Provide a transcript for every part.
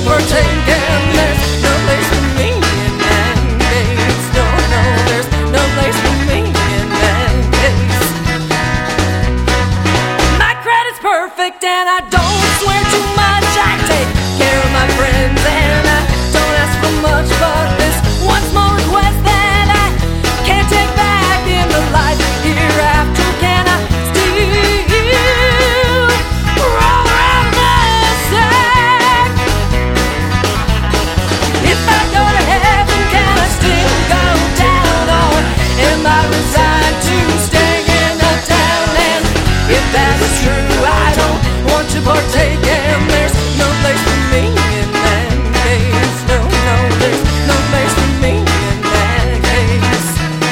partake, and there's no place for me in that case. No, no, there's no place for me in that case. My credit's perfect and I don't swear too much. I take care of my friends and I don't ask for much, but this one small request that I can't take back in the life hereafter. Can I still roll around the sack? If I go to heaven, can I still go down, or am I resigned to staying in a town? And if that is true, I don't want to partake, and there's no place for me in that case. No, no, there's no place for me in that case.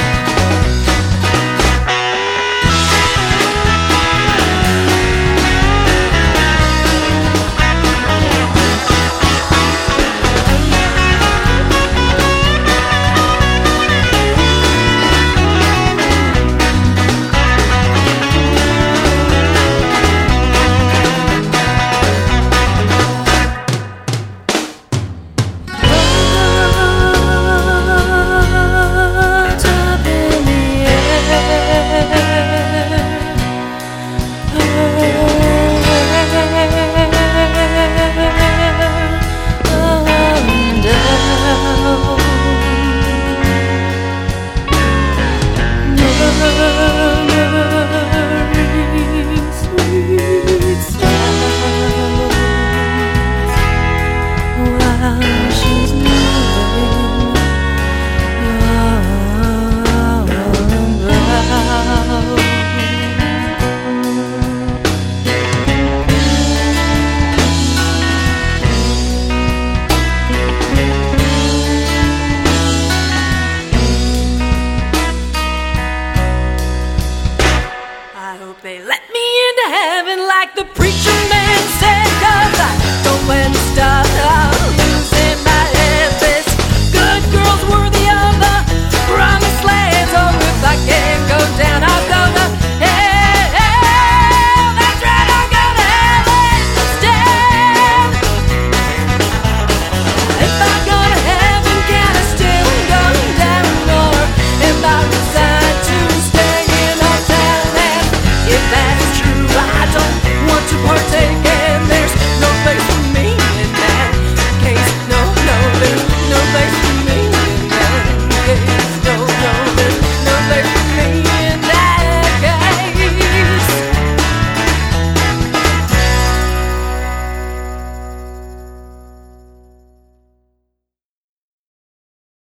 Up in the sweet sounds while she's moving all around. I hope they let me into heaven like the preacher man said.